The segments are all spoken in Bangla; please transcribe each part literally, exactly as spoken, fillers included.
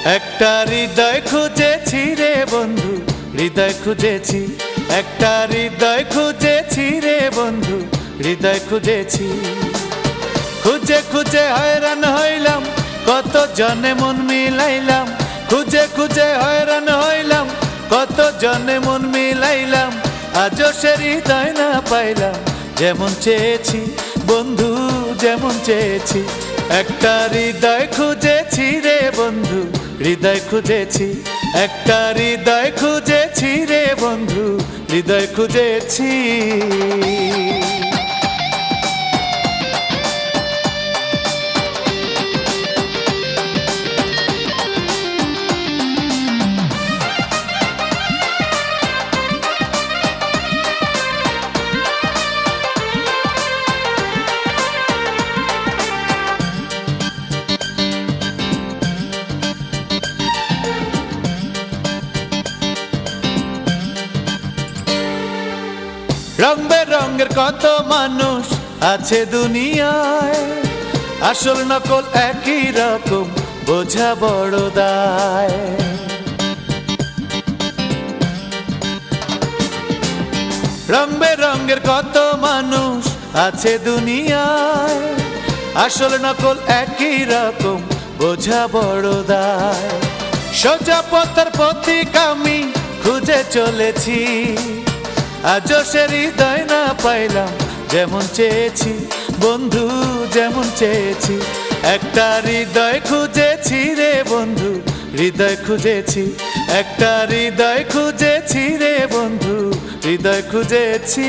একটা হৃদয় খুঁজেছি রে বন্ধু, হৃদয় খুঁজেছি। একটা হৃদয় খুঁজেছি রে বন্ধু, হৃদয় খুঁজেছি। খুঁজে খুঁজে হয়রান হইলাম, কত জনে মন মিলাইলাম। খুঁজে খুঁজে হয়রান হইলাম, কত জনে মন মিলাইলাম। আজও সে হৃদয় না পাইলাম, যেমন চেয়েছি বন্ধু, যেমন চেয়েছি। একটা হৃদয় খুঁজেছি রে বন্ধু, হৃদয় খুঁজেছি। একটা হৃদয় খুঁজেছি রে বন্ধু, হৃদয় খুঁজেছি। রং বেরঙের কত মানুষ আছে দুনিয়ায়, আসল নকল একই রকম, বোঝা বড় দায়। রং বেরঙের কত মানুষ আছে দুনিয়ায়, আসল নকল একই রকম, বোঝা বড় দায়। সোজা পথের পথিক আমি খুঁজে চলেছি, আজও সে হৃদয় না পাইলাম, যেমন চেয়েছি বন্ধু, যেমন চেয়েছি। একটা হৃদয় খুঁজেছি রে বন্ধু, হৃদয় খুঁজেছি। একটা হৃদয় খুঁজেছি রে বন্ধু, হৃদয় খুঁজেছি।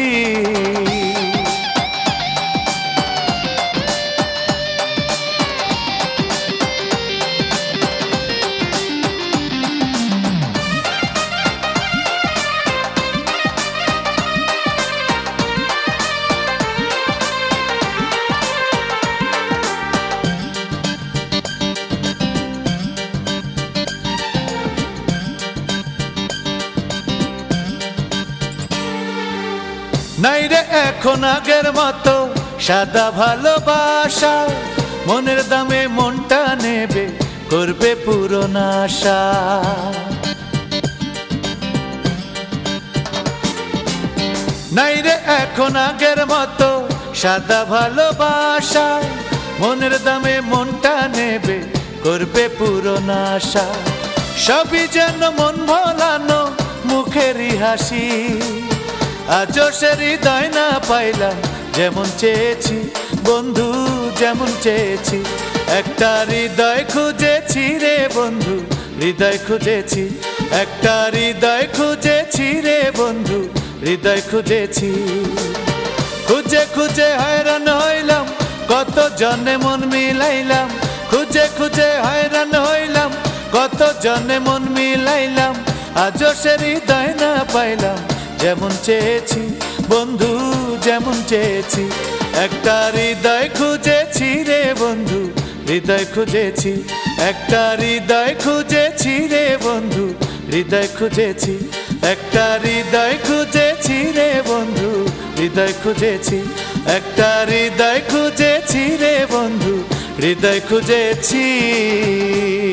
নাই রে এখন আগের মতো সাদা ভালোবাসা, মনের দামে মনটা নেবে, করবে পুরনো আশা। নাই রে এখন আগের মতো সাদা ভালোবাসা, মনের দামে মনটা নেবে, করবে পুরনো আশা। সবই যেন মন ভোলানো মুখেরই হাসি, আজও সে হৃদয় না পাইলাম, যেমন চেয়েছি বন্ধু, যেমন চেয়েছি। একটা হৃদয় খুঁজেছি রে বন্ধু, হৃদয় খুঁজেছি। একটা হৃদয় খুঁজেছি রে বন্ধু, হৃদয় খুঁজেছি। খুঁজে খুঁজে হয়রান হইলাম, কত জনে মন মিলাইলাম। খুঁজে খুঁজে হয়রান হইলাম, কত জনে মন মিলাইলাম। আজও সে হৃদয় না পাইলাম, যেমন চেয়েছি বন্ধু, যেমন চেয়েছি। একটা হৃদয় খুঁজেছি রে বন্ধু, হৃদয় খুঁজেছি। একটা হৃদয় খুঁজেছি রে বন্ধু, হৃদয় খুঁজেছি। একটা হৃদয় খুঁজেছি রে বন্ধু, হৃদয় খুঁজেছি। একটা হৃদয় খুঁজেছি রে বন্ধু, হৃদয় খুঁজেছি।